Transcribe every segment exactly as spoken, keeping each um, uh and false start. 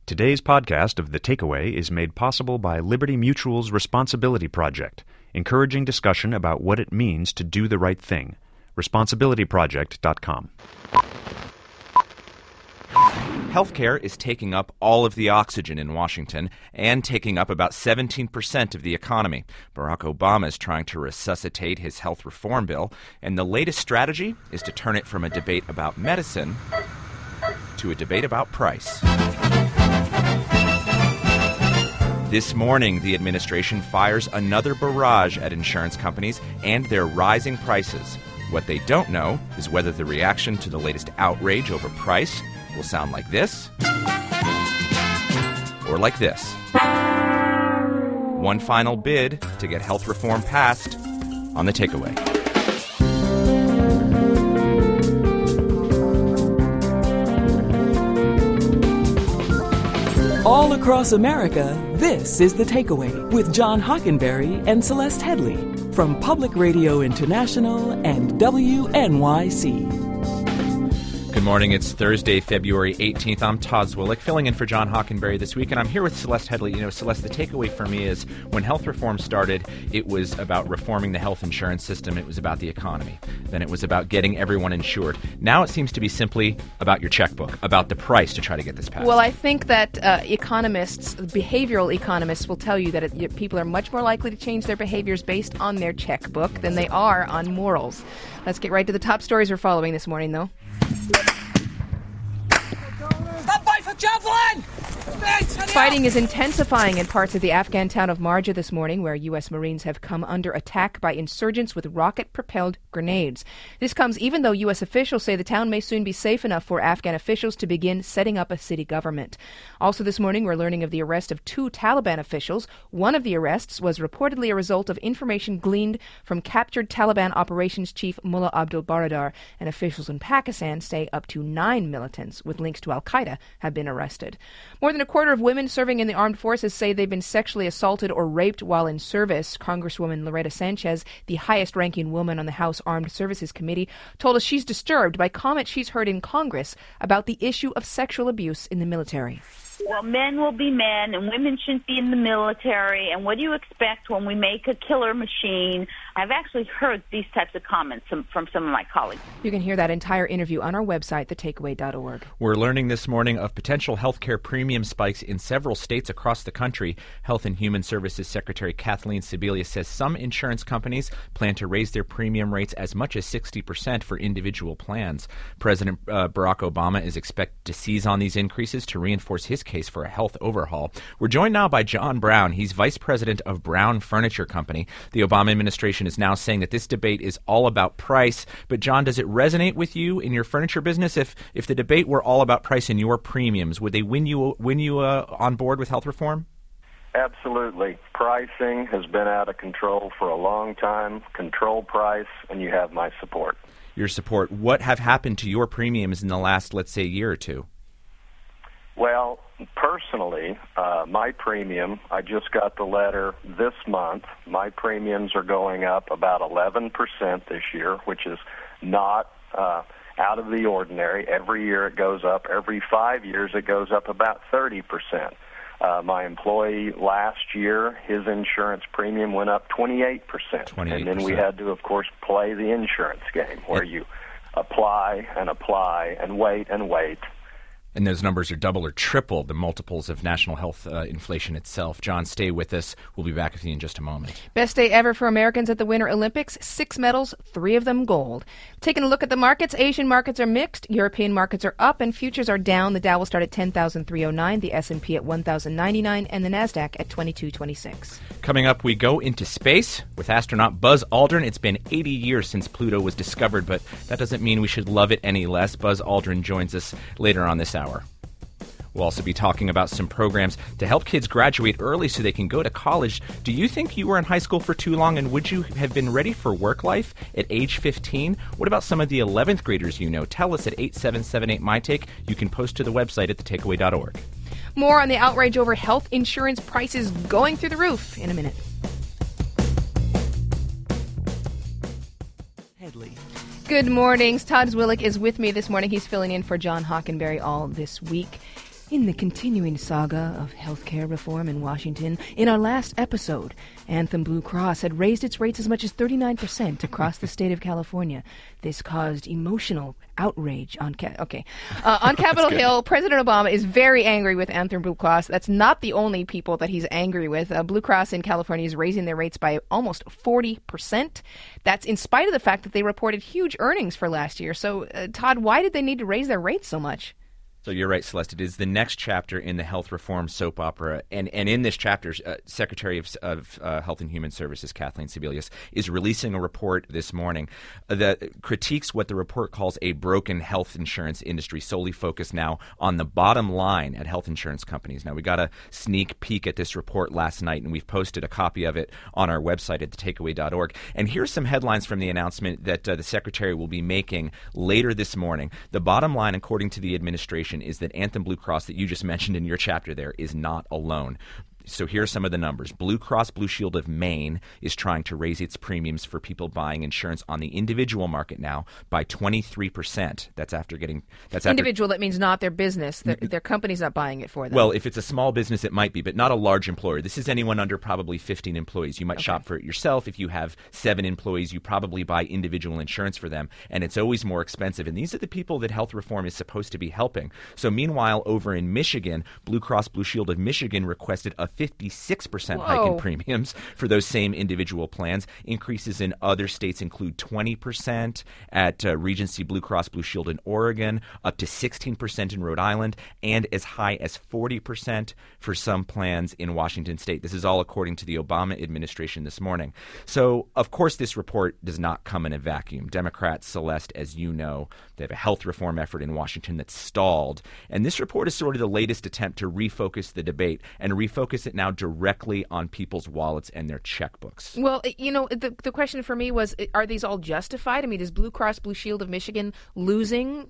Today's podcast of The Takeaway is made possible by Liberty Mutual's Responsibility Project, encouraging discussion about what it means to do the right thing. responsibility project dot com. Healthcare is taking up all of the oxygen in Washington and taking up about seventeen percent of the economy. Barack Obama is trying to resuscitate his health reform bill, and the latest strategy is to turn it from a debate about medicine to a debate about price. This morning, the administration fires another barrage at insurance companies and their rising prices. What they don't know is whether the reaction to the latest outrage over price will sound like this or like this. One final bid to get health reform passed on The Takeaway. All across America, this is The Takeaway with John Hockenberry and Celeste Headley from Public Radio International and W N Y C. Good morning. It's Thursday, February eighteenth. I'm Todd Zwillich, filling in for John Hockenberry this week, and I'm here with Celeste Headley. You know, Celeste, the takeaway for me is when health reform started, it was about reforming the health insurance system. It was about the economy. Then it was about getting everyone insured. Now it seems to be simply about your checkbook, about the price to try to get this passed. Well, I think that uh, economists, behavioral economists, will tell you that it, people are much more likely to change their behaviors based on their checkbook than they are on morals. Let's get right to the top stories we're following this morning, though. Stop by for javelin! Fighting is intensifying in parts of the Afghan town of Marja this morning, where U S Marines have come under attack by insurgents with rocket-propelled grenades. This comes even though U S officials say the town may soon be safe enough for Afghan officials to begin setting up a city government. Also this morning, we're learning of the arrest of two Taliban officials. One of the arrests was reportedly a result of information gleaned from captured Taliban operations chief Mullah Abdul Baradar, and officials in Pakistan say up to nine militants with links to al-Qaeda have been arrested. More than a quarter of women serving in the armed forces say they've been sexually assaulted or raped while in service. Congresswoman Loretta Sanchez, the highest-ranking woman on the House Armed Services Committee, told us she's disturbed by comments she's heard in Congress about the issue of sexual abuse in the military. Well, men will be men, and women shouldn't be in the military, and what do you expect when we make a killer machine? I've actually heard these types of comments from, from some of my colleagues. You can hear that entire interview on our website, the takeaway dot org. We're learning this morning of potential health care premium spikes in several states across the country. Health and Human Services Secretary Kathleen Sebelius says some insurance companies plan to raise their premium rates as much as sixty percent for individual plans. President uh, Barack Obama is expected to seize on these increases to reinforce his case for a health overhaul. We're joined now by John Brown. He's vice president of Brown Furniture Company. The Obama administration is now saying that this debate is all about price. But John, does it resonate with you in your furniture business? If if the debate were all about price and your premiums, would they win you win you uh, on board with health reform? Absolutely. Pricing has been out of control for a long time. Control price, and you have my support. Your support. What have happened to your premiums in the last, let's say, year or two? Well, personally, uh, my premium, I just got the letter this month. My premiums are going up about eleven percent this year, which is not uh, out of the ordinary. Every year it goes up. Every five years it goes up about thirty percent. Uh, my employee last year, his insurance premium went up twenty-eight percent. twenty-eight percent. And then we had to, of course, play the insurance game where you apply and apply and wait and wait. And those numbers are double or triple the multiples of national health uh, inflation itself. John, stay with us. We'll be back with you in just a moment. Best day ever for Americans at the Winter Olympics. Six medals, three of them gold. Taking a look at the markets, Asian markets are mixed. European markets are up and futures are down. The Dow will start at ten thousand three hundred nine, the S and P at one thousand ninety-nine, and the NASDAQ at twenty-two twenty-six. Coming up, we go into space with astronaut Buzz Aldrin. It's been eighty years since Pluto was discovered, but that doesn't mean we should love it any less. Buzz Aldrin joins us later on this hour. We'll also be talking about some programs to help kids graduate early so they can go to college. Do you think you were in high school for too long, and would you have been ready for work life at age fifteen? What about some of the eleventh graders you know? Tell us at eight seven seven eight, M Y Take. You can post to the website at the takeaway dot org. More on the outrage over health insurance prices going through the roof in a minute. Headley. Good morning. Todd Zwillich is with me this morning. He's filling in for John Hockenberry all this week. In the continuing saga of healthcare reform in Washington, in our last episode, Anthem Blue Cross had raised its rates as much as thirty-nine percent across the state of California. This caused emotional outrage on Ca- okay uh, on Capitol Hill. President Obama is very angry with Anthem Blue Cross. That's not the only people that he's angry with. Uh, Blue Cross in California is raising their rates by almost forty percent. That's in spite of the fact that they reported huge earnings for last year. So, uh, Todd, why did they need to raise their rates so much? So you're right, Celeste. It is the next chapter in the health reform soap opera. And, and in this chapter, uh, Secretary of, of uh, Health and Human Services, Kathleen Sebelius, is releasing a report this morning that critiques what the report calls a broken health insurance industry, solely focused now on the bottom line at health insurance companies. Now, we got a sneak peek at this report last night, and we've posted a copy of it on our website at the takeaway dot org. And here's some headlines from the announcement that uh, the Secretary will be making later this morning. The bottom line, according to the administration, is that Anthem Blue Cross, that you just mentioned in your chapter there, is not alone. So here are some of the numbers. Blue Cross Blue Shield of Maine is trying to raise its premiums for people buying insurance on the individual market now by twenty-three percent. That's after getting that's after, individual. That means not their business. Their, their company's not buying it for them. Well, if it's a small business, it might be, but not a large employer. This is anyone under probably fifteen employees. You might okay. shop for it yourself. If you have seven employees, you probably buy individual insurance for them, and it's always more expensive. And these are the people that health reform is supposed to be helping. So meanwhile, over in Michigan, Blue Cross Blue Shield of Michigan requested a fifty-six percent Whoa. hike in premiums for those same individual plans. Increases in other states include twenty percent at uh, Regency Blue Cross Blue Shield in Oregon, up to sixteen percent in Rhode Island, and as high as forty percent for some plans in Washington state. This is all according to the Obama administration this morning. So, of course, this report does not come in a vacuum. Democrats, Celeste, as you know, they have a health reform effort in Washington that's stalled. And this report is sort of the latest attempt to refocus the debate and refocus it now directly on people's wallets and their checkbooks. Well, you know, the the question for me was, are these all justified? I mean, is Blue Cross Blue Shield of Michigan losing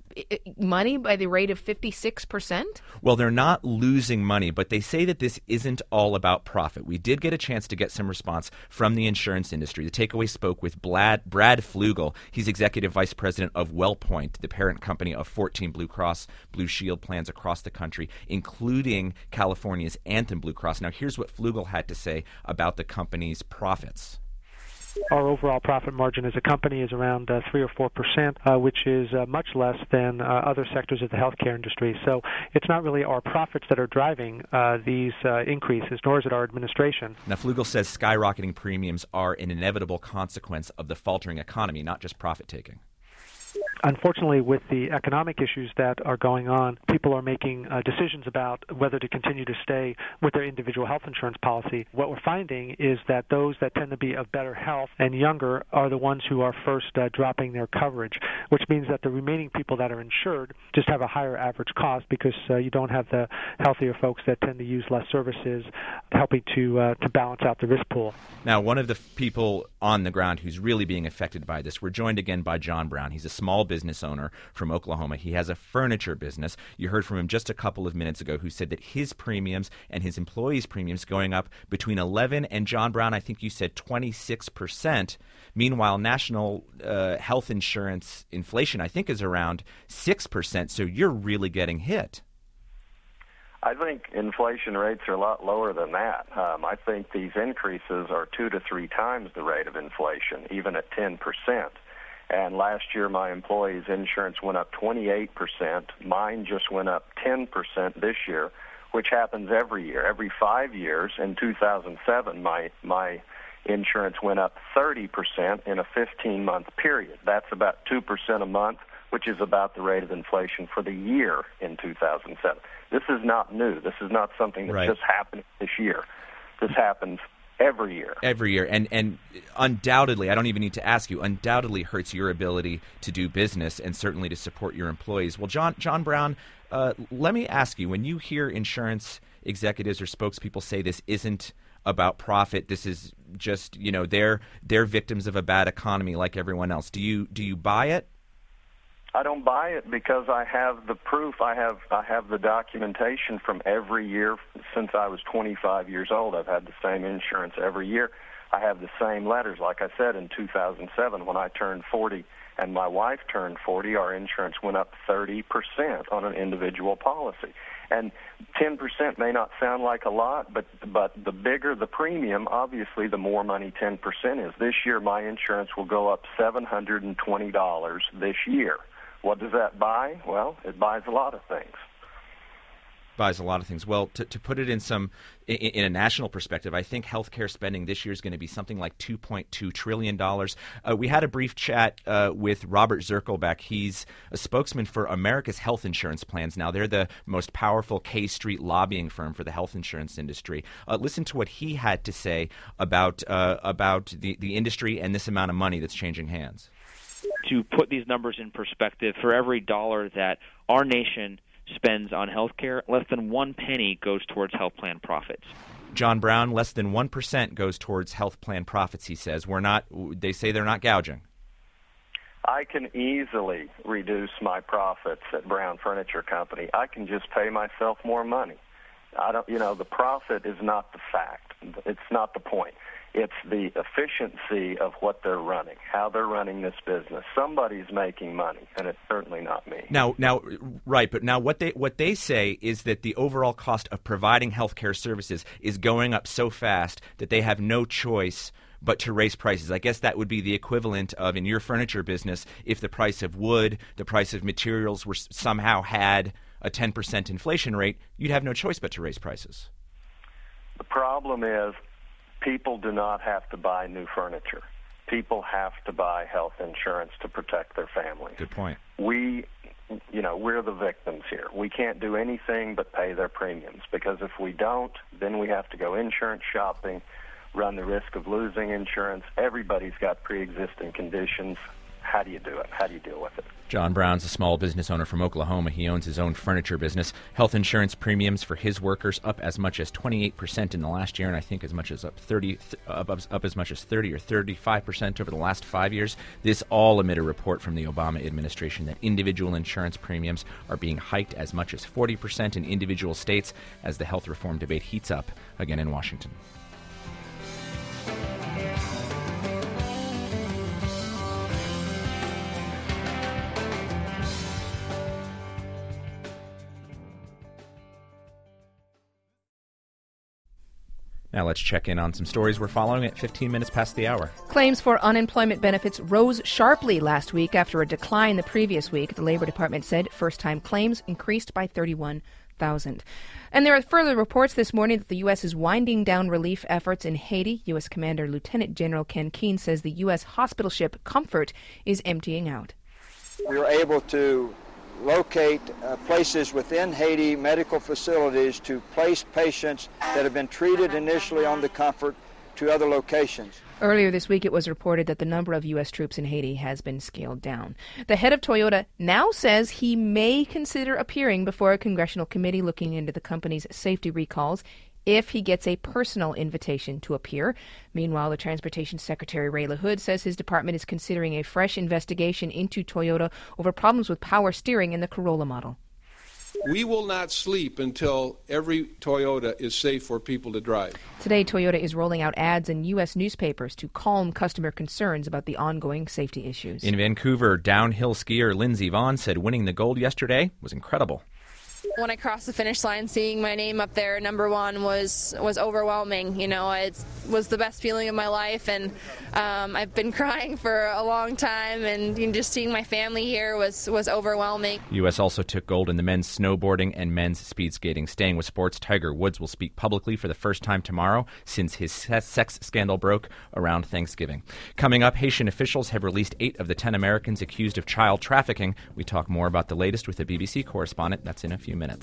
money by the rate of fifty-six percent? Well, they're not losing money, but they say that this isn't all about profit. We did get a chance to get some response from the insurance industry. The takeaway spoke with Brad, Brad Flugel. He's executive vice president of WellPoint, the parent company of fourteen Blue Cross Blue Shield plans across the country, including California's Anthem Blue Cross. Now, here's what Flugel had to say about the company's profits. Our overall profit margin as a company is around uh, three or four percent, uh, which is uh, much less than uh, other sectors of the healthcare industry. So it's not really our profits that are driving uh, these uh, increases, nor is it our administration. Now, Flugel says skyrocketing premiums are an inevitable consequence of the faltering economy, not just profit taking. Unfortunately, with the economic issues that are going on, people are making uh, decisions about whether to continue to stay with their individual health insurance policy. What we're finding is that those that tend to be of better health and younger are the ones who are first uh, dropping their coverage, which means that the remaining people that are insured just have a higher average cost because uh, you don't have the healthier folks that tend to use less services, helping to uh, to balance out the risk pool. Now, one of the f- people on the ground who's really being affected by this, we're joined again by John Brown. He's a small business owner from Oklahoma. He has a furniture business. You heard from him just a couple of minutes ago, who said that his premiums and his employees' premiums going up between eleven and, John Brown, I think you said twenty-six percent. Meanwhile, national uh, health insurance inflation, I think, is around six percent. So you're really getting hit. I think inflation rates are a lot lower than that. Um, I think these increases are two to three times the rate of inflation, even at ten percent. And last year, my employees' insurance went up twenty-eight percent. Mine just went up ten percent this year, which happens every year. Every five years, in two thousand seven, my my insurance went up thirty percent in a fifteen-month period. That's about two percent a month, which is about the rate of inflation for the year in two thousand seven. This is not new. This is not something that right. just happened this year. This happens every year. Every year. And and undoubtedly, I don't even need to ask you, undoubtedly hurts your ability to do business and certainly to support your employees. Well, John John Brown, uh, let me ask you, when you hear insurance executives or spokespeople say this isn't about profit, this is just, you know, they're they're victims of a bad economy like everyone else. Do you do you buy it? I don't buy it because I have the proof. I have I have the documentation from every year since I was twenty-five years old. I've had the same insurance every year. I have the same letters. Like I said, in two thousand seven, when I turned forty and my wife turned forty, our insurance went up thirty percent on an individual policy. And ten percent may not sound like a lot, but but the bigger the premium, obviously, the more money ten percent is. This year, my insurance will go up seven hundred twenty dollars this year. What does that buy? Well, it buys a lot of things. Buys a lot of things. Well, to, to put it in some in, in a national perspective, I think healthcare spending this year is going to be something like two point two trillion dollars. Uh, we had a brief chat uh, with Robert Zirkelbeck. He's a spokesman for America's Health Insurance Plans. Now, they're the most powerful K Street lobbying firm for the health insurance industry. Uh, listen to what he had to say about uh, about the, the industry and this amount of money that's changing hands. To put these numbers in perspective, for every dollar that our nation spends on health care, less than one penny goes towards health plan profits. John Brown, less than one percent goes towards health plan profits, he says. We're not, they say they're not gouging. I can easily reduce my profits at Brown Furniture Company. I can just pay myself more money. I don't, you know, the profit is not the fact. It's not the point. It's the efficiency of what they're running, how they're running this business. Somebody's making money, and it's certainly not me. Now, now, right, but now what they what they say is that the overall cost of providing healthcare services is going up so fast that they have no choice but to raise prices. I guess that would be the equivalent of, in your furniture business, if the price of wood, the price of materials were somehow had a ten percent inflation rate, you'd have no choice but to raise prices. The problem is people do not have to buy new furniture. People have to buy health insurance to protect their families. Good point. We, you know, we're the victims here. We can't do anything but pay their premiums, because if we don't, then we have to go insurance shopping, run the risk of losing insurance. Everybody's got pre-existing conditions. How do you do it? How do you deal with it? John Brown's a small business owner from Oklahoma. He owns his own furniture business. Health insurance premiums for his workers up as much as twenty-eight percent in the last year, and I think as much as up thirty, up, up as much as thirty or thirty-five percent over the last five years. This all amid a report from the Obama administration that individual insurance premiums are being hiked as much as forty percent in individual states as the health reform debate heats up again in Washington. Now let's check in on some stories we're following at fifteen minutes past the hour. Claims for unemployment benefits rose sharply last week after a decline the previous week. The Labor Department said first-time claims increased by thirty-one thousand. And there are further reports this morning that the U S is winding down relief efforts in Haiti. U S Commander Lieutenant General Ken Keane says the U S hospital ship Comfort is emptying out. We were able to locate uh, places within Haiti, medical facilities, to place patients that have been treated initially on the Comfort to other locations. Earlier this week, it was reported that the number of U S troops in Haiti has been scaled down. The head of Toyota now says he may consider appearing before a congressional committee looking into the company's safety recalls if he gets a personal invitation to appear. Meanwhile, the Transportation Secretary Ray LaHood says his department is considering a fresh investigation into Toyota over problems with power steering in the Corolla model. We will not sleep until every Toyota is safe for people to drive. Today, Toyota is rolling out ads in U S newspapers to calm customer concerns about the ongoing safety issues. In Vancouver, downhill skier Lindsey Vonn said winning the gold yesterday was incredible. When I crossed the finish line, seeing my name up there, number one, was was overwhelming. You know, it was the best feeling of my life, and um, I've been crying for a long time, and you know, just seeing my family here was, was overwhelming. U S also took gold in the men's snowboarding and men's speed skating. Staying with sports, Tiger Woods will speak publicly for the first time tomorrow since his sex scandal broke around Thanksgiving. Coming up, Haitian officials have released eight of the ten Americans accused of child trafficking. We talk more about the latest with a B B C correspondent. That's in a few minutes.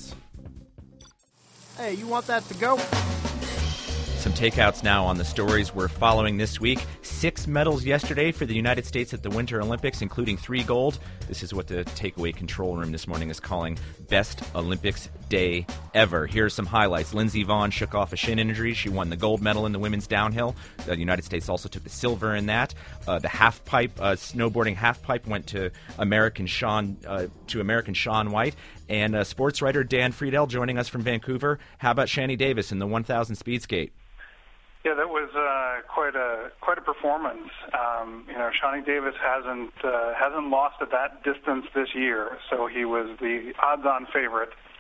Hey, you want that to go? Some takeouts now on the stories we're following this week. Six medals yesterday for the United States at the Winter Olympics, including three gold. This is what the takeaway control room this morning is calling best Olympics day ever. Here are some highlights. Lindsey Vonn shook off a shin injury. She won the gold medal in the women's downhill. The United States also took the silver in that. Uh, the half pipe, uh, snowboarding half pipe, went to American Sean uh, to American Shaun White. And uh, sports writer Dan Friedel joining us from Vancouver. How about Shani Davis in the one thousand speed skate? Yeah, that was uh, quite a quite a performance. Um, you know, Shani Davis hasn't uh, hasn't lost at that distance this year, so he was the odds-on favorite.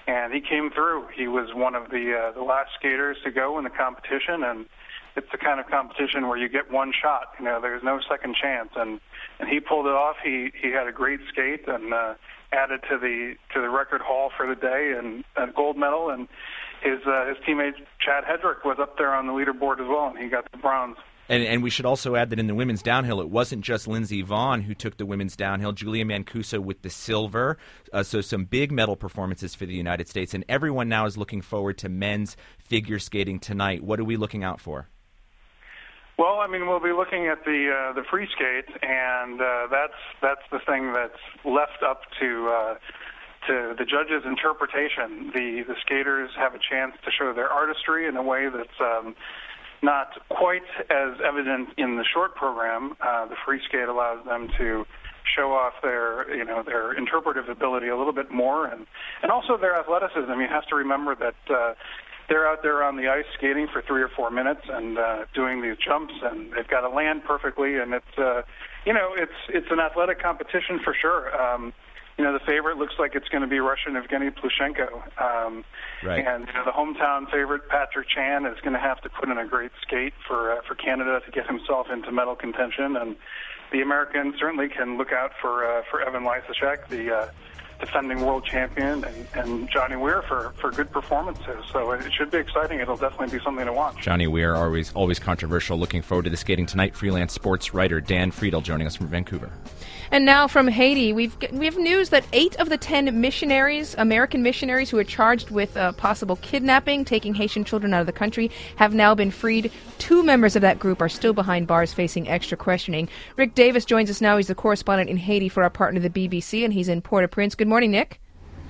and he came through. He was one of the uh, the last skaters to go in the competition, and it's the kind of competition where you get one shot. You know, there's no second chance, and and he pulled it off. He he had a great skate and uh, added to the to the record haul for the day and a gold medal. And his uh, his teammate Chad Hedrick was up there on the leaderboard as well, and he got the bronze. And, and we should also add that in the women's downhill, it wasn't just Lindsey Vonn who took the women's downhill. Julia Mancuso with the silver. Uh, so some big medal performances for the United States. And everyone now is looking forward to men's figure skating tonight. What are we looking out for? Well, I mean, we'll be looking at the uh, the free skate, and uh, that's that's the thing that's left up to uh, to the judges' interpretation. The the skaters have a chance to show their artistry in a way that's um, not quite as evident in the short program. Uh, the free skate allows them to show off their, you know, their interpretive ability a little bit more, and and also their athleticism. You have to remember that uh, they're out there on the ice skating for three or four minutes and uh, doing these jumps, and they've got to land perfectly. And it's, uh, you know, it's it's an athletic competition for sure. Um, You know, the favorite looks like it's going to be Russian Evgeny Plushenko. Um, right. And, you know, the hometown favorite, Patrick Chan, is going to have to put in a great skate for uh, for Canada to get himself into medal contention. And the Americans certainly can look out for uh, for Evan Lysacek, the uh, defending world champion, and, and Johnny Weir for, for good performances. So it should be exciting. It'll definitely be something to watch. Johnny Weir, always always controversial. Looking forward to the skating tonight. Freelance sports writer Dan Friedel joining us from Vancouver. And now from Haiti, we've we have news that eight of the ten missionaries, American missionaries who are charged with uh, possible kidnapping, taking Haitian children out of the country, have now been freed. Two members of that group are still behind bars facing extra questioning. Rick Davis joins us now. He's the correspondent in Haiti for our partner, the B B C, and he's in Port-au-Prince. Good morning, Nick.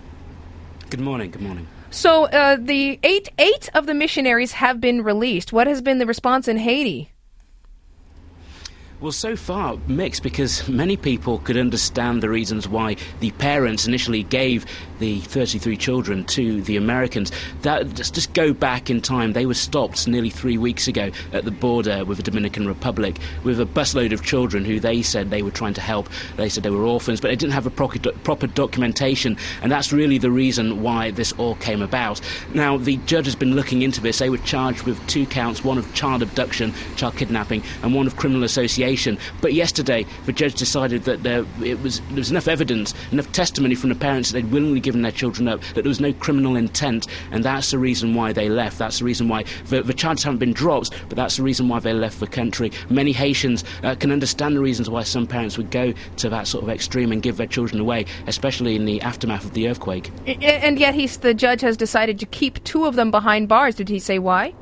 Good morning. Good morning. So uh, the eight eight of the missionaries have been released. What has been the response in Haiti? Well, so far, mixed, because many people could understand the reasons why the parents initially gave the thirty-three children to the Americans. That just, just go back in time. They were stopped nearly three weeks ago at the border with the Dominican Republic with a busload of children who they said they were trying to help. They said they were orphans, but they didn't have a proper, proper documentation, and that's really the reason why this all came about. Now, the judge has been looking into this. They were charged with two counts, one of child abduction, child kidnapping, and one of criminal association. But yesterday, the judge decided that there, it was, there was enough evidence, enough testimony from the parents that they'd willingly given their children up, that there was no criminal intent, and that's the reason why they left. That's the reason why the, the charges haven't been dropped, but that's the reason why they left the country. Many Haitians uh, can understand the reasons why some parents would go to that sort of extreme and give their children away, especially in the aftermath of the earthquake. And yet he's, the judge has decided to keep two of them behind bars. Did he say why?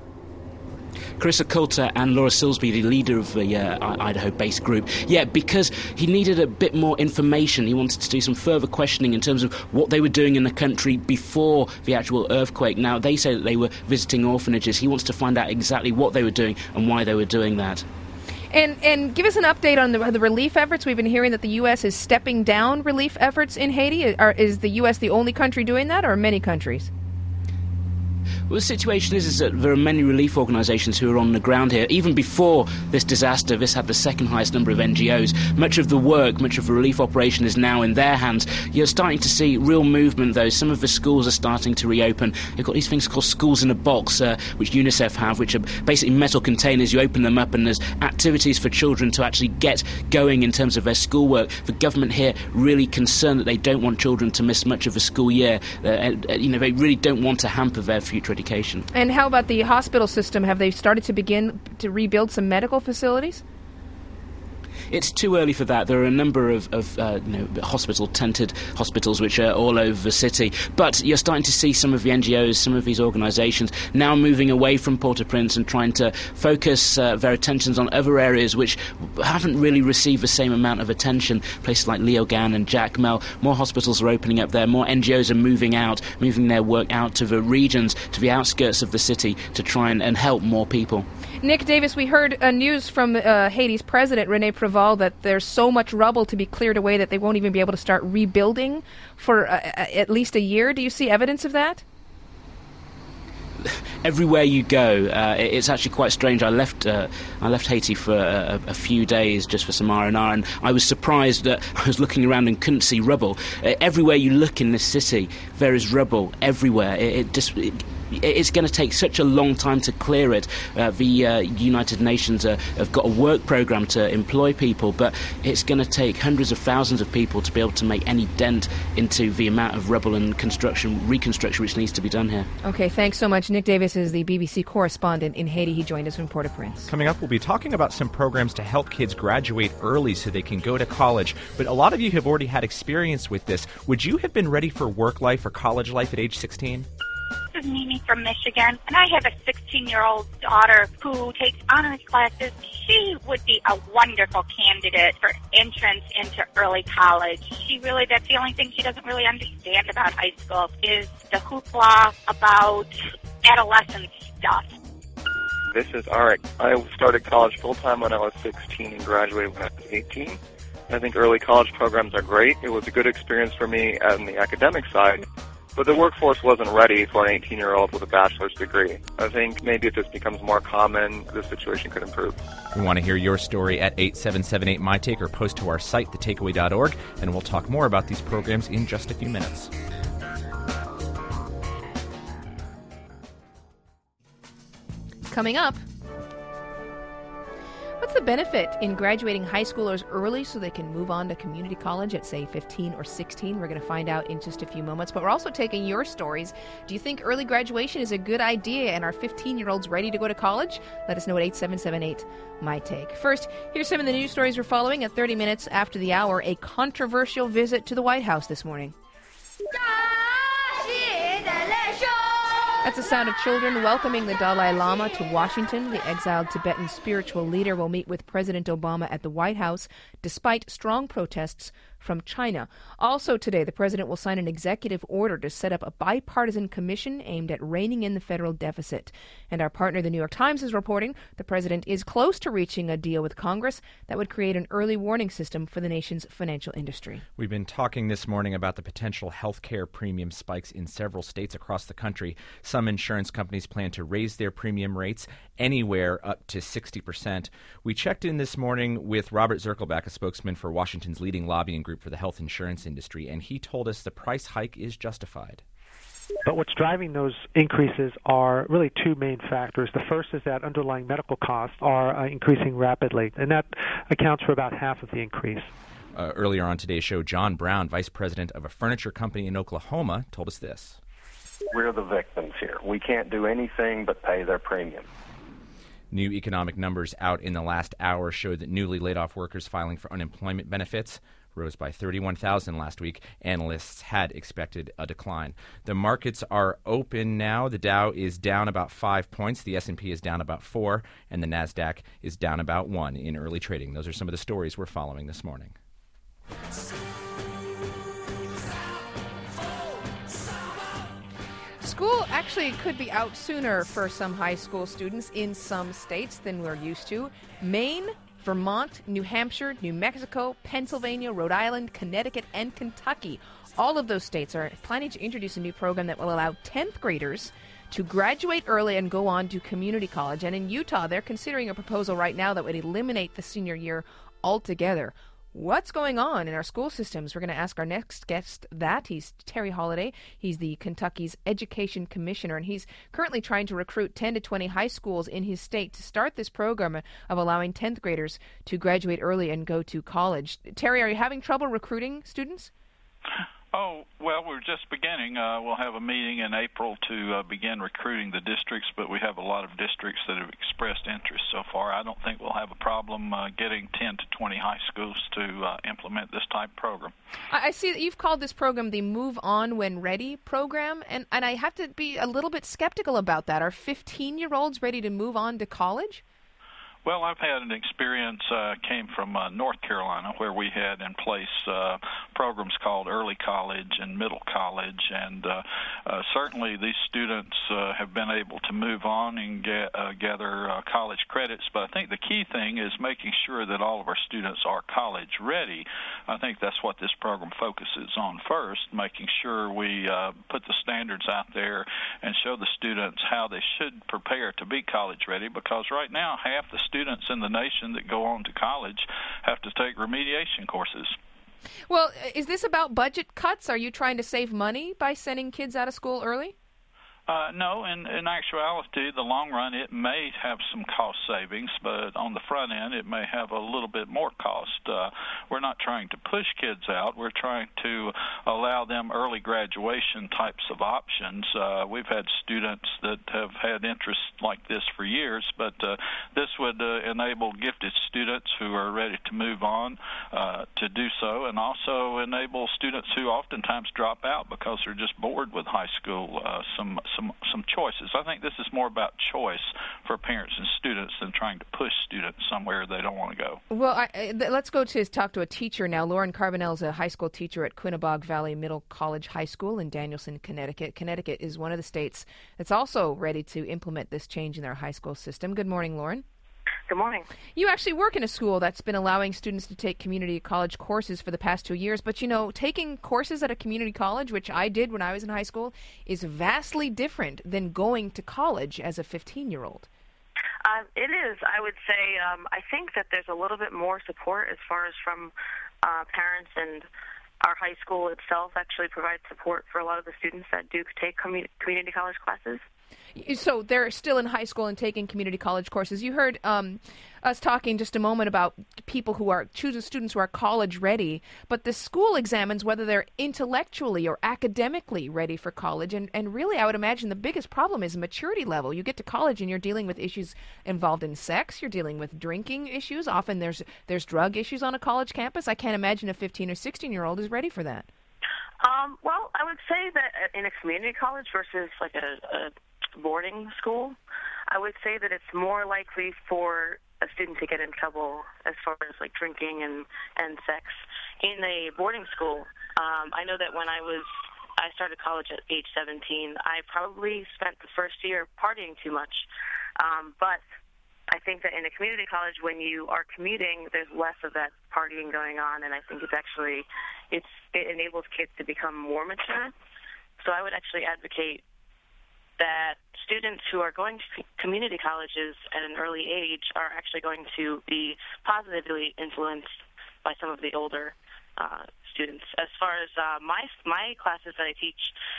Carissa Coulter and Laura Silsby, the leader of the uh, Idaho-based group. Yeah, because he needed a bit more information. He wanted to do some further questioning in terms of what they were doing in the country before the actual earthquake. Now, they say that they were visiting orphanages. He wants to find out exactly what they were doing and why they were doing that. And and give us an update on the, the relief efforts. We've been hearing that the U S is stepping down relief efforts in Haiti. Are, is the U S the only country doing that, or many countries? Well, the situation is, is that there are many relief organisations who are on the ground here. Even before this disaster, this had the second highest number of N G Os. Much of the work, much of the relief operation is now in their hands. You're starting to see real movement, though. Some of the schools are starting to reopen. You've got these things called schools in a box, uh, which UNICEF have, which are basically metal containers. You open them up and there's activities for children to actually get going in terms of their schoolwork. The government here really concerned that they don't want children to miss much of the school year. Uh, you know, they really don't want to hamper their future education. And how about the hospital system? Have they started to begin to rebuild some medical facilities? It's too early for that. There are a number of, of uh, you know, hospital, tented hospitals which are all over the city. But you're starting to see some of the N G Os, some of these organisations now moving away from Port-au-Prince and trying to focus uh, their attentions on other areas which haven't really received the same amount of attention. Places like Léogâne and Jacmel. More hospitals are opening up there. More N G Os are moving out, moving their work out to the regions, to the outskirts of the city to try and, and help more people. Nick Davis, we heard uh, news from uh, Haiti's president, René Préval, that there's so much rubble to be cleared away that they won't even be able to start rebuilding for uh, at least a year. Do you see evidence of that? everywhere you go, uh, it's actually quite strange. I left uh, I left Haiti for a, a few days just for some R and R, and I was surprised that I was looking around and couldn't see rubble. Uh, everywhere you look in this city, there is rubble everywhere. It, it just... It, It's going to take such a long time to clear it. Uh, the uh, United Nations uh, have got a work program to employ people, but it's going to take hundreds of thousands of people to be able to make any dent into the amount of rubble and construction, reconstruction which needs to be done here. Okay, thanks so much. Nick Davis is the B B C correspondent in Haiti. He joined us from Port-au-Prince. Coming up, we'll be talking about some programs to help kids graduate early so they can go to college. But a lot of you have already had experience with this. Would you have been ready for work life or college life at age sixteen? This is Mimi from Michigan, and I have a sixteen-year-old daughter who takes honors classes. She would be a wonderful candidate for entrance into early college. She really, that's the only thing she doesn't really understand about high school is the hoopla about adolescent stuff. This is Arik. I started college full-time when I was sixteen and graduated when I was eighteen. I think early college programs are great. It was a good experience for me on the academic side. But the workforce wasn't ready for an eighteen-year-old with a bachelor's degree. I think maybe if this becomes more common, the situation could improve. We want to hear your story at eight seven seven eight, M Y Take or post to our site, the takeaway dot org, and we'll talk more about these programs in just a few minutes. Coming up, what's the benefit in graduating high schoolers early so they can move on to community college at, say, fifteen or sixteen? We're going to find out in just a few moments. But we're also taking your stories. Do you think early graduation is a good idea and are fifteen-year-olds ready to go to college? Let us know at eight seven seven eight, M Y Take. First, here's some of the news stories we're following at thirty minutes after the hour. A controversial visit to the White House this morning. That's the sound of children welcoming the Dalai Lama to Washington. The exiled Tibetan spiritual leader will meet with President Obama at the White House, despite strong protests from China. Also today, the president will sign an executive order to set up a bipartisan commission aimed at reining in the federal deficit. And our partner, the New York Times, is reporting the president is close to reaching a deal with Congress that would create an early warning system for the nation's financial industry. We've been talking this morning about the potential health care premium spikes in several states across the country. Some insurance companies plan to raise their premium rates anywhere up to sixty percent. We checked in this morning with Robert Zirkelbach, a spokesman for Washington's leading lobbying group for the health insurance industry, and he told us the price hike is justified. But what's driving those increases are really two main factors. The first is that underlying medical costs are uh, increasing rapidly, and that accounts for about half of the increase. Uh, earlier on today's show, John Brown, vice president of a furniture company in Oklahoma, told us this. We're the victims here. We can't do anything but pay their premium. New economic numbers out in the last hour showed that newly laid-off workers filing for unemployment benefits rose by thirty-one thousand last week. Analysts had expected a decline. The markets are open now. The Dow is down about five points. The S and P is down about four, and the NASDAQ is down about one in early trading. Those are some of the stories we're following this morning. School actually could be out sooner for some high school students in some states than we're used to. Maine, Vermont, New Hampshire, New Mexico, Pennsylvania, Rhode Island, Connecticut, and Kentucky. All of those states are planning to introduce a new program that will allow tenth graders to graduate early and go on to community college. And in Utah, they're considering a proposal right now that would eliminate the senior year altogether. What's going on in our school systems? We're going to ask our next guest that. He's Terry Holliday. He's the Kentucky's Education Commissioner, and he's currently trying to recruit ten to twenty high schools in his state to start this program of allowing tenth graders to graduate early and go to college. Terry, are you having trouble recruiting students? Oh, well, we're just beginning. Uh, we'll have a meeting in April to uh, begin recruiting the districts, but we have a lot of districts that have expressed interest so far. I don't think we'll have a problem uh, getting ten to twenty high schools to uh, implement this type of program. I see that you've called this program the Move On When Ready program, and, and I have to be a little bit skeptical about that. Are fifteen-year-olds ready to move on to college? Well, I've had an experience, uh, came from uh, North Carolina, where we had in place uh, programs called early college and middle college, and uh, uh, certainly these students uh, have been able to move on and get, uh, gather uh, college credits, but I think the key thing is making sure that all of our students are college ready. I think that's what this program focuses on first, making sure we uh, put the standards out there and show the students how they should prepare to be college ready, because right now half the students in the nation that go on to college have to take remediation courses. Well, is this about budget cuts? Are you trying to save money by sending kids out of school early? Uh, no, in, in actuality, the long run, it may have some cost savings, but on the front end, it may have a little bit more cost. Uh, we're not trying to push kids out. We're trying to allow them early graduation types of options. Uh, we've had students that have had interests like this for years, but uh, this would uh, enable gifted students who are ready to move on uh, to do so, and also enable students who oftentimes drop out because they're just bored with high school, uh, some Some, some choices. I think this is more about choice for parents and students than trying to push students somewhere they don't want to go. Well, I, th- let's go to talk to a teacher now. Lauren Carbonell is a high school teacher at Quinebaug Valley Middle College High School in Danielson, Connecticut. Connecticut is one of the states that's also ready to implement this change in their high school system. Good morning, Lauren. Good morning. You actually work in a school that's been allowing students to take community college courses for the past two years. But, you know, taking courses at a community college, which I did when I was in high school, is vastly different than going to college as a fifteen-year-old. Uh, it is. I would say um, I think that there's a little bit more support as far as from uh, parents, and our high school itself actually provides support for a lot of the students that do take commu- community college classes. So they're still in high school and taking community college courses. You heard um, us talking just a moment about people who are choosing students who are college ready, but the school examines whether they're intellectually or academically ready for college. And, and really, I would imagine the biggest problem is maturity level. You get to college and you're dealing with issues involved in sex. You're dealing with drinking issues. Often there's there's drug issues on a college campus. I can't imagine a fifteen or sixteen-year-old is ready for that. Um, well, I would say that in a community college versus like a, a boarding school, I would say that it's more likely for a student to get in trouble as far as like drinking and, and sex. In a boarding school, um, I know that when I was, I started college at age seventeen, I probably spent the first year partying too much. Um, but I think that in a community college, when you are commuting, there's less of that partying going on, and I think it's actually, it's it enables kids to become more mature. So I would actually advocate that students who are going to community colleges at an early age are actually going to be positively influenced by some of the older uh, students. As far as uh, my my classes that I teach,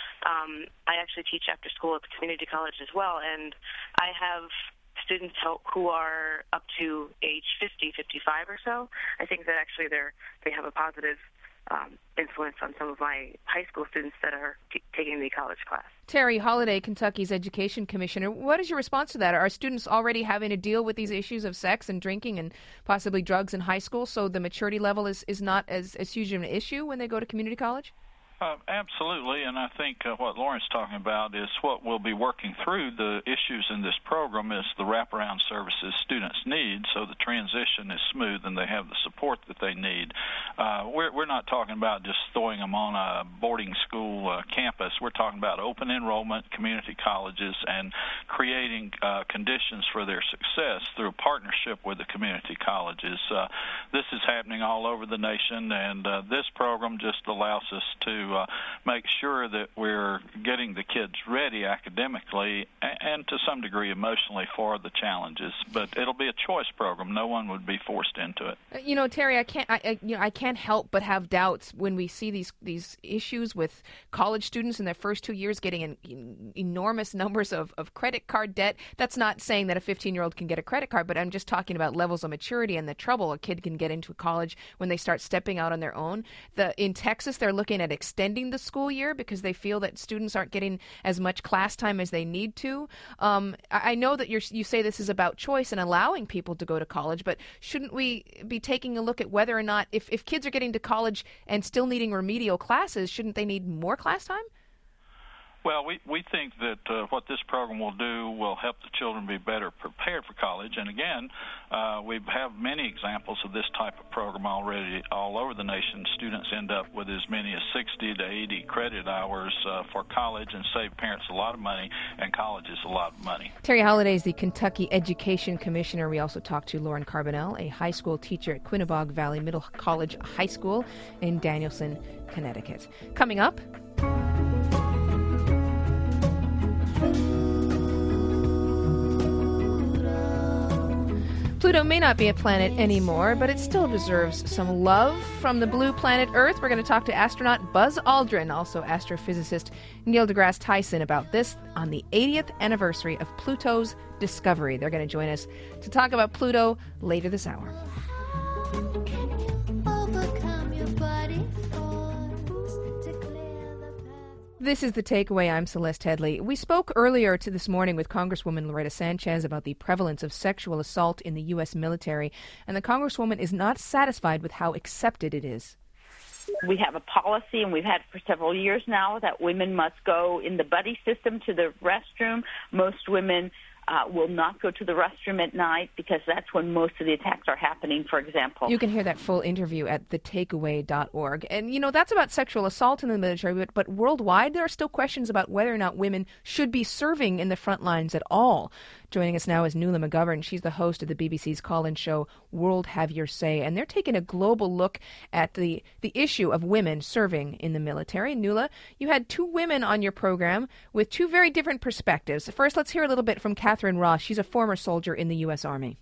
um, I actually teach after school at the community college as well, and I have students who are up to age fifty, fifty-five or so. I think that actually they're they have a positive Um, influence on some of my high school students that are t- taking the college class. Terry Holliday, Kentucky's education commissioner, what is your response to that? Are students already having to deal with these issues of sex and drinking and possibly drugs in high school, so the maturity level is, is not as, as huge an issue when they go to community college? Uh, absolutely, and I think uh, what Lauren's talking about is what we'll be working through. The issues in this program is the wraparound services students need, so the transition is smooth and they have the support that they need. Uh, we're, we're not talking about just throwing them on a boarding school uh, campus. We're talking about open enrollment, community colleges, and creating uh, conditions for their success through a partnership with the community colleges. Uh, this is happening all over the nation, and uh, this program just allows us to Uh, make sure that we're getting the kids ready academically and, and to some degree emotionally for the challenges. But it'll be a choice program. No one would be forced into it. You know, Terry, I can't. I, I, you know, I can't help but have doubts when we see these these issues with college students in their first two years getting an, in, enormous numbers of, of credit card debt. That's not saying that a fifteen-year-old can get a credit card, but I'm just talking about levels of maturity and the trouble a kid can get into college when they start stepping out on their own. The in Texas, they're looking at extending the school year because they feel that students aren't getting as much class time as they need to. Um, I, I know that you're, you say this is about choice and allowing people to go to college, but shouldn't we be taking a look at whether or not, if, if kids are getting to college and still needing remedial classes, shouldn't they need more class time? Well, we, we think that uh, what what this program will do will help the children be better prepared for college. And again, uh, we have many examples of this type of program already all over the nation. Students end up with as many as sixty to eighty credit hours uh, for college and save parents a lot of money, and college is a lot of money. Terry Holliday is the Kentucky Education Commissioner. We also talked to Lauren Carbonell, a high school teacher at Quinebaug Valley Middle College High School in Danielson, Connecticut. Coming up, Pluto may not be a planet anymore, but it still deserves some love from the blue planet Earth. We're going to talk to astronaut Buzz Aldrin, also astrophysicist Neil deGrasse Tyson, about this on the eightieth anniversary of Pluto's discovery. They're going to join us to talk about Pluto later this hour. This is The Takeaway. I'm Celeste Headley. We spoke earlier to this morning with Congresswoman Loretta Sanchez about the prevalence of sexual assault in the U S military, and the Congresswoman is not satisfied with how accepted it is. We have a policy, and we've had it for several years now, that women must go in the buddy system to the restroom. Most women Uh, will not go to the restroom at night because that's when most of the attacks are happening, for example. You can hear that full interview at the takeaway dot org. And, you know, that's about sexual assault in the military, but, but worldwide there are still questions about whether or not women should be serving in the front lines at all. Joining us now is Nuala McGovern. She's the host of the B B C's call-in show, World Have Your Say, and they're taking a global look at the, the issue of women serving in the military. Nuala, you had two women on your program with two very different perspectives. First, let's hear a little bit from Catherine Ross. She's a former soldier in the U S Army.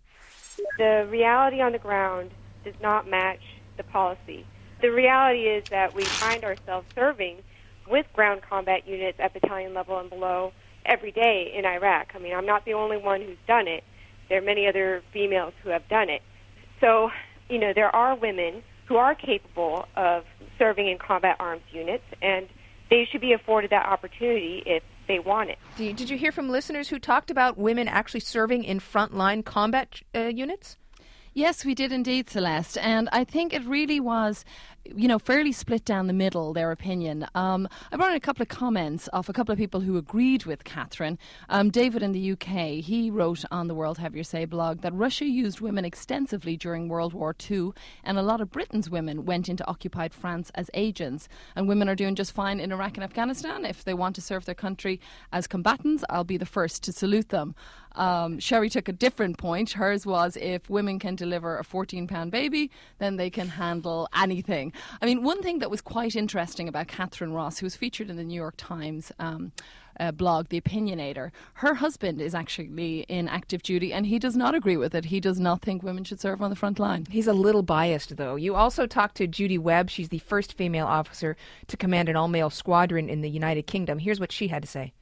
The reality on the ground does not match the policy. The reality is that we find ourselves serving with ground combat units at battalion level and below every day in Iraq. I mean, I'm not the only one who's done it. There are many other females who have done it. So, you know, there are women who are capable of serving in combat arms units, and they should be afforded that opportunity if they want it. Did you hear from listeners who talked about women actually serving in frontline combat uh, units? Yes, we did indeed, Celeste. And I think it really was, you know, fairly split down the middle, their opinion. Um, I brought in a couple of comments of a couple of people who agreed with Catherine. Um, David in the U K, he wrote on the World Have Your Say blog that Russia used women extensively during World War Two, and a lot of Britain's women went into occupied France as agents. And women are doing just fine in Iraq and Afghanistan. If they want to serve their country as combatants, I'll be the first to salute them. Um, Sherry took a different point. Hers was, if women can deliver a fourteen-pound baby, then they can handle anything. I mean, one thing that was quite interesting about Catherine Ross, who was featured in the New York Times um, uh, blog, The Opinionator, her husband is actually in active duty, and he does not agree with it. He does not think women should serve on the front line. He's a little biased, though. You also talked to Judy Webb. She's the first female officer to command an all-male squadron in the United Kingdom. Here's what she had to say.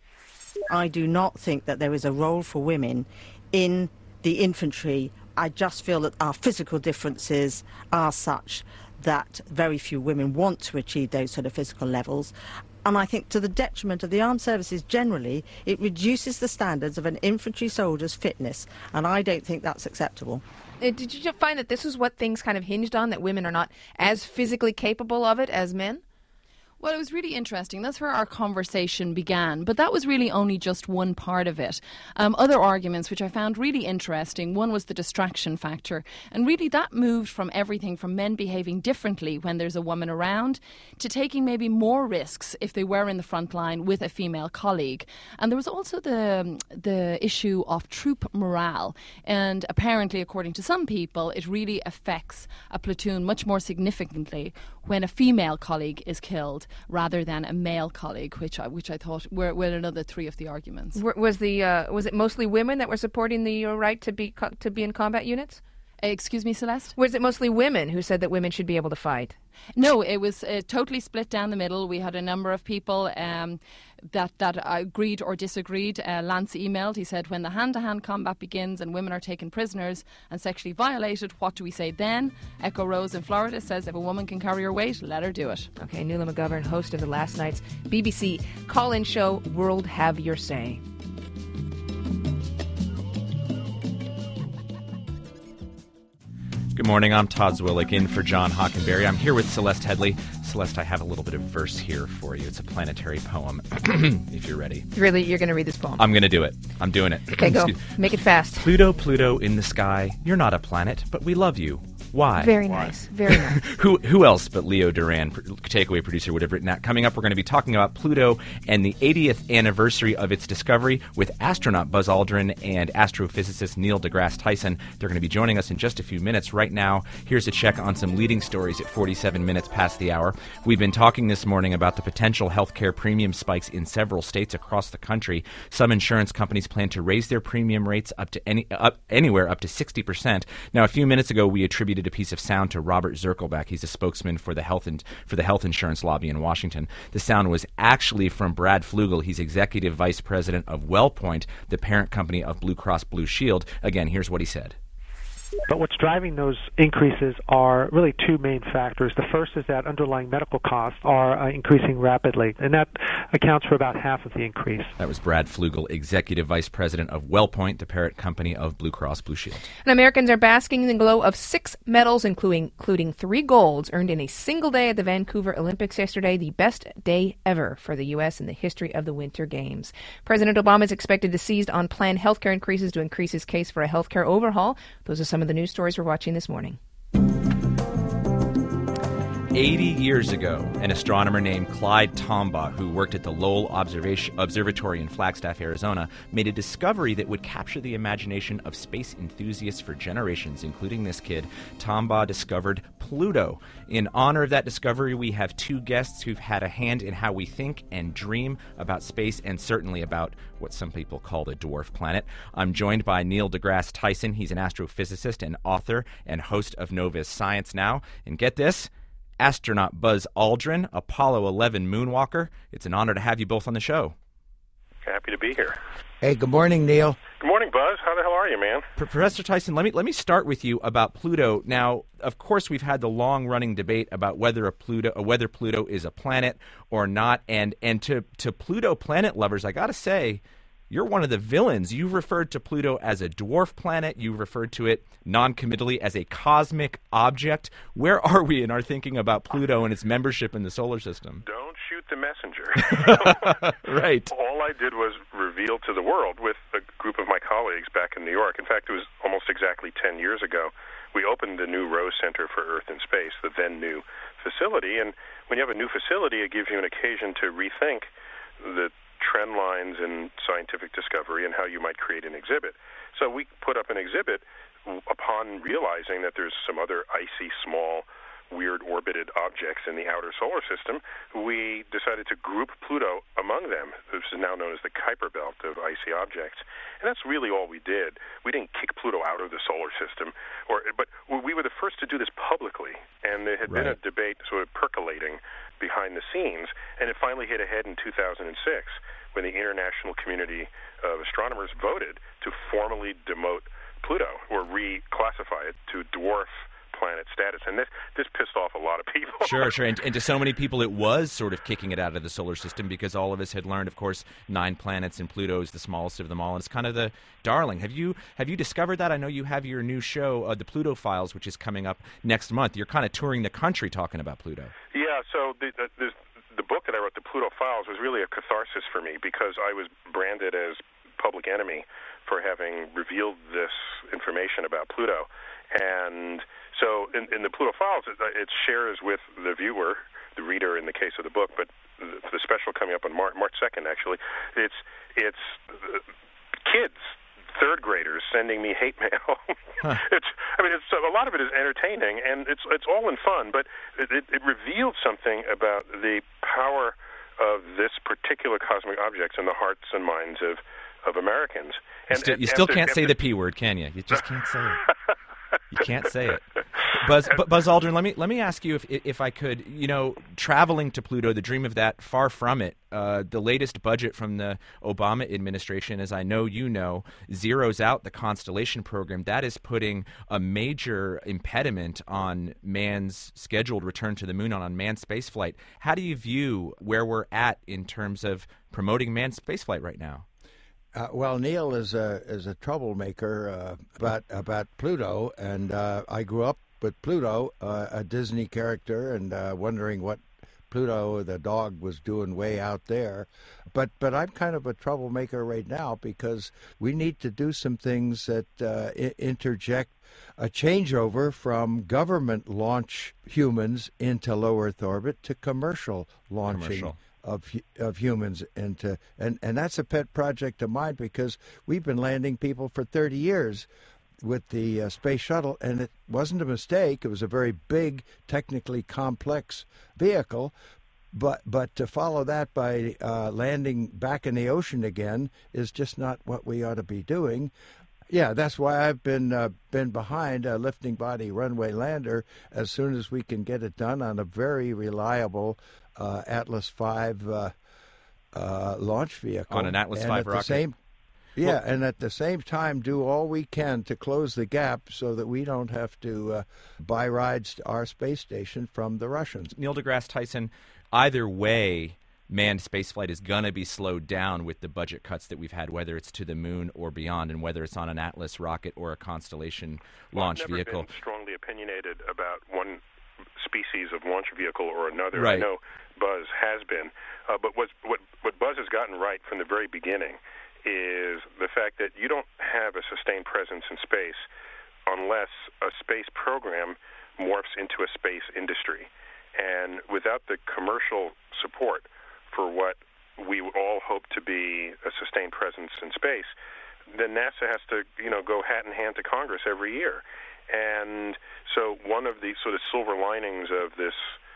I do not think that there is a role for women in the infantry. I just feel that our physical differences are such that very few women want to achieve those sort of physical levels. And I think to the detriment of the armed services generally, it reduces the standards of an infantry soldier's fitness. And I don't think that's acceptable. Uh, did you find that this is what things kind of hinged on, that women are not as physically capable of it as men? Well, it was really interesting. That's where our conversation began. But that was really only just one part of it. Um, other arguments, which I found really interesting, one was the distraction factor. And really that moved from everything from men behaving differently when there's a woman around to taking maybe more risks if they were in the front line with a female colleague. And there was also the, the issue of troop morale. And apparently, according to some people, it really affects a platoon much more significantly when a female colleague is killed rather than a male colleague, which I, which I thought were, were another three of the arguments. Was the uh, was it mostly women that were supporting the uh, right to be co- to be in combat units? Uh, excuse me, Celeste? Was it mostly women who said that women should be able to fight? No, it was uh, totally split down the middle. We had a number of people um, that, that agreed or disagreed. Uh, Lance emailed. He said, when the hand-to-hand combat begins and women are taken prisoners and sexually violated, what do we say then? Echo Rose in Florida says, if a woman can carry her weight, let her do it. Okay, Nuala McGovern, host of the last night's B B C call-in show, World Have Your Say. Good morning, I'm Todd Zwillick in for John Hockenberry. I'm here with Celeste Headley. Celeste, I have a little bit of verse here for you. It's a planetary poem, if you're ready. Really, you're going to read this poem? I'm going to do it. I'm doing it. Okay, go. Make it fast. Pluto, Pluto in the sky, you're not a planet, but we love you. Why? Very Why? nice. Very nice. who who else but Leo Duran, takeaway producer, would have written that? Coming up, we're going to be talking about Pluto and the eightieth anniversary of its discovery with astronaut Buzz Aldrin and astrophysicist Neil deGrasse Tyson. They're going to be joining us in just a few minutes. Right now, here's a check on some leading stories at forty-seven minutes past the hour. We've been talking this morning about the potential healthcare premium spikes in several states across the country. Some insurance companies plan to raise their premium rates up to any up anywhere up to sixty percent. Now, a few minutes ago, we attributed a piece of sound to Robert Zirkelbeck. He's a spokesman for the health and for the health insurance lobby in Washington. The sound was actually from Brad Flugel. He's executive vice president of WellPoint, the parent company of Blue Cross Blue Shield. Again, here's what he said. But what's driving those increases are really two main factors. The first is that underlying medical costs are uh, increasing rapidly, and that accounts for about half of the increase. That was Brad Flugel, Executive Vice President of WellPoint, the parent company of Blue Cross Blue Shield. And Americans are basking in the glow of six medals, including, including three golds, earned in a single day at the Vancouver Olympics yesterday, the best day ever for the U S in the history of the Winter Games. President Obama is expected to seize on planned health care increases to increase his case for a health care overhaul. Those are some of the news stories we're watching this morning. eighty years ago, an astronomer named Clyde Tombaugh, who worked at the Lowell Observation Observatory in Flagstaff, Arizona, made a discovery that would capture the imagination of space enthusiasts for generations, including this kid. Tombaugh discovered Pluto. In honor of that discovery, we have two guests who've had a hand in how we think and dream about space, and certainly about what some people call the dwarf planet. I'm joined by Neil deGrasse Tyson. He's an astrophysicist and author and host of Nova's Science Now. And get this, astronaut Buzz Aldrin, Apollo eleven moonwalker. It's an honor to have you both on the show. Happy to be here. Hey, good morning, Neil. Good morning, Buzz. How the hell are you, man? Professor Tyson, let me let me start with you about Pluto. Now, of course, we've had the long-running debate about whether a Pluto, uh, whether Pluto is a planet or not, and and to to Pluto planet lovers, I got to say, you're one of the villains. You've referred to Pluto as a dwarf planet. You've referred to it non-committally as a cosmic object. Where are we in our thinking about Pluto and its membership in the solar system? Don't shoot the messenger. Right. All I did was reveal to the world with a group of my colleagues back in New York. In fact, it was almost exactly ten years ago. We opened the new Rose Center for Earth and Space, the then new facility. And when you have a new facility, it gives you an occasion to rethink the trend lines in scientific discovery and how you might create an exhibit. So we put up an exhibit upon realizing that there's some other icy, small, weird orbited objects in the outer solar system. We decided to group Pluto among them. This is now known as the Kuiper Belt of icy objects. And that's really all we did. We didn't kick Pluto out of the solar system, or but we were the first to do this publicly. And there had Right. been a debate sort of percolating behind the scenes, and it finally hit a head in two thousand six when the international community of astronomers voted to formally demote Pluto or reclassify it to dwarf planet status. And this this pissed off a lot of people. Sure, sure. And, and to so many people, it was sort of kicking it out of the solar system because all of us had learned, of course, nine planets and Pluto is the smallest of them all. And it's kind of the darling. Have you have you discovered that? I know you have your new show, uh, The Pluto Files, which is coming up next month. You're kind of touring the country talking about Pluto. Yeah, so the, the, the, the book that I wrote, The Pluto Files, was really a catharsis for me because I was branded as public enemy for having revealed this information about Pluto. And so in, in the Pluto Files, it, it shares with the viewer, the reader in the case of the book, but the, the special coming up on March, March second, actually, it's it's uh, kids, third graders, sending me hate mail. Huh. It's, I mean, it's a lot of it is entertaining, and it's it's all in fun, but it, it, it revealed something about the power of this particular cosmic object in the hearts and minds of, of Americans. And, you still, you still after, can't after, say the P word, can you? You just can't say it. You can't say it. Buzz, Buzz Aldrin, let me let me ask you if if I could, you know, traveling to Pluto, the dream of that, far from it. Uh, the latest budget from the Obama administration, as I know you know, zeroes out the Constellation program. That is putting a major impediment on man's scheduled return to the moon on, on manned spaceflight. How do you view where we're at in terms of promoting manned spaceflight right now? Uh, well, Neil is a is a troublemaker uh, about about Pluto, and uh, I grew up with Pluto, uh, a Disney character, and uh, wondering what Pluto, the dog, was doing way out there. But but I'm kind of a troublemaker right now because we need to do some things that uh, I- interject a changeover from government launch humans into low Earth orbit to commercial launching Commercial. of of humans into and and that's a pet project of mine because we've been landing people for thirty years with the uh, space shuttle, and it wasn't a mistake. It was a very big, technically complex vehicle, but but to follow that by uh, landing back in the ocean again is just not what we ought to be doing. Yeah, that's why I've been uh, been behind a lifting body runway lander as soon as we can get it done on a very reliable uh, Atlas five uh, uh, launch vehicle. On an Atlas And five at the rocket? Same, yeah, Well- and at the same time do all we can to close the gap so that we don't have to uh, buy rides to our space station from the Russians. Neil deGrasse Tyson, either way, manned spaceflight is going to be slowed down with the budget cuts that we've had, whether it's to the moon or beyond, and whether it's on an Atlas rocket or a Constellation Well, launch I've never vehicle. been strongly opinionated about one species of launch vehicle or another. Right. I know Buzz has been, uh, but what, what what Buzz has gotten right from the very beginning is the fact that you don't have a sustained presence in space unless a space program morphs into a space industry. And without the commercial support for what we all hope to be a sustained presence in space, then NASA has to, you know, go hat in hand to Congress every year. And so one of the sort of silver linings of this,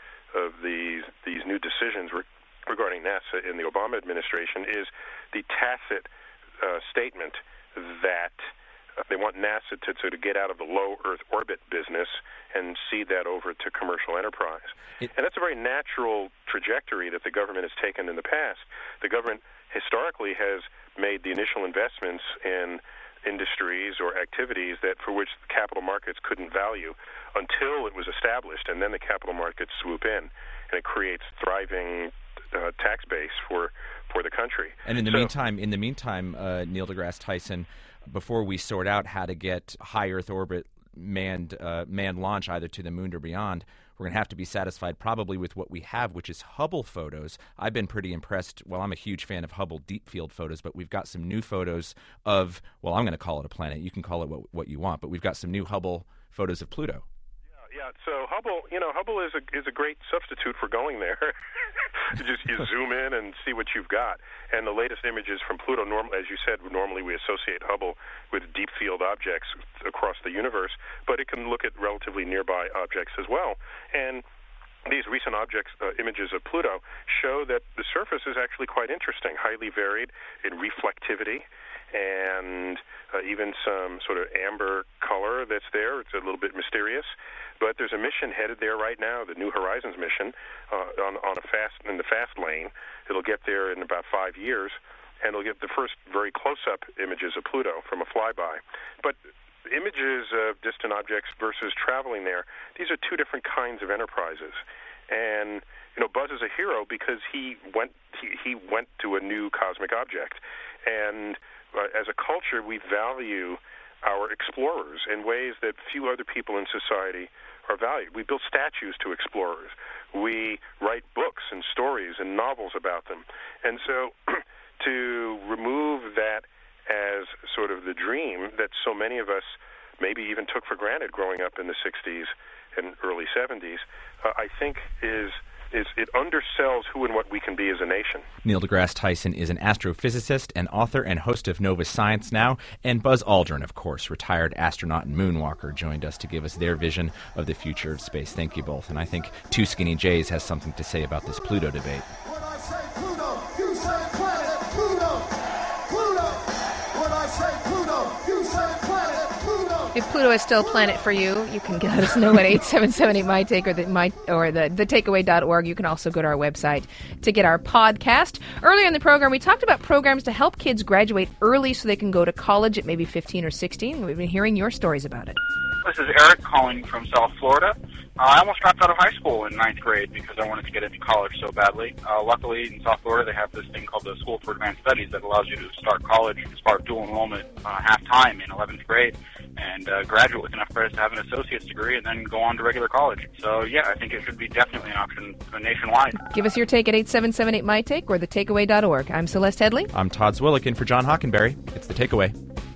of these these new decisions re- regarding NASA in the Obama administration is the tacit uh, statement that uh, they want NASA to sort of get out of the low Earth orbit business and cede that over to commercial enterprise. It, and that's a very natural trajectory that the government has taken in the past. The government historically has made the initial investments in industries or activities that for which the capital markets couldn't value until it was established, and then the capital markets swoop in, and it creates thriving uh, tax base for for the country. And in the So- meantime, in the meantime, uh, Neil deGrasse Tyson, before we sort out how to get high Earth orbit manned uh, manned launch either to the moon or beyond, we're going to have to be satisfied probably with what we have, which is Hubble photos. I've been pretty impressed. Well, I'm a huge fan of Hubble deep field photos, but we've got some new photos of, well, I'm going to call it a planet. You can call it what, what you want, but we've got some new Hubble photos of Pluto. Yeah, so Hubble, you know, Hubble is a is a great substitute for going there. You just you zoom in and see what you've got. And the latest images from Pluto, norm, as you said, normally we associate Hubble with deep field objects across the universe, but it can look at relatively nearby objects as well. And these recent objects, uh, images of Pluto, show that the surface is actually quite interesting, highly varied in reflectivity, and uh, even some sort of amber color that's there. It's a little bit mysterious. But there's a mission headed there right now, the New Horizons mission, uh, on, on a fast in the fast lane. It'll get there in about five years, and it'll get the first very close-up images of Pluto from a flyby. But images of distant objects versus traveling there, these are two different kinds of enterprises. And you know, Buzz is a hero because he went he, he went to a new cosmic object, and uh, as a culture, we value our explorers in ways that few other people in society are valued. We build statues to explorers. We write books and stories and novels about them. And so to remove that as sort of the dream that so many of us maybe even took for granted growing up in the sixties and early seventies, uh, I think is is it undersells who and what we can be as a nation. Neil deGrasse Tyson is an astrophysicist and author and host of Nova Science Now, and Buzz Aldrin, of course, retired astronaut and moonwalker, joined us to give us their vision of the future of space. Thank you both. And I think Two Skinny Jays has something to say about this Pluto debate. When I say Pluto, you say planet Pluto. Pluto. When I say Pluto, you say planet Pluto. If Pluto is still a planet for you, you can let us know at eight seven seven eight my take or the my or the, the takeaway dot org. You can also go to our website to get our podcast. Earlier in the program, we talked about programs to help kids graduate early so they can go to college at maybe fifteen or sixteen. We've been hearing your stories about it. This is Eric calling from South Florida. I almost dropped out of high school in ninth grade because I wanted to get into college so badly. Uh, luckily, in South Florida, they have this thing called the School for Advanced Studies that allows you to start college, start dual enrollment uh, half-time in eleventh grade, and uh, graduate with enough credits to have an associate's degree and then go on to regular college. So, yeah, I think it should be definitely an option nationwide. Give us your take at eight seven seven eight, M Y Take or the takeaway dot org. I'm Celeste Headley. I'm Todd Zwillich in for John Hockenberry. It's The Takeaway.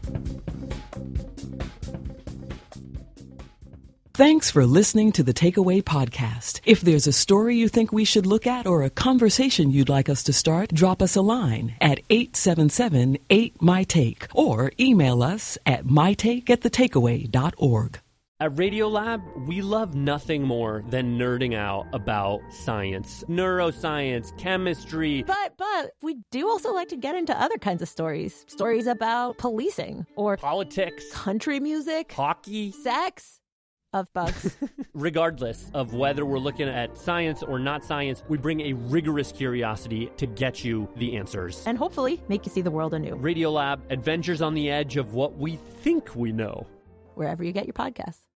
Thanks for listening to the Takeaway Podcast. If there's a story you think we should look at or a conversation you'd like us to start, drop us a line at eight seven seven eight, M Y Take or email us at my take at the takeaway dot org. At Radiolab, we love nothing more than nerding out about science, neuroscience, chemistry. But, but, we do also like to get into other kinds of stories. Stories about policing or politics, country music, hockey, sex. Of bugs. Regardless of whether we're looking at science or not science, we bring a rigorous curiosity to get you the answers. And hopefully make you see the world anew. Radiolab, adventures on the edge of what we think we know. Wherever you get your podcasts.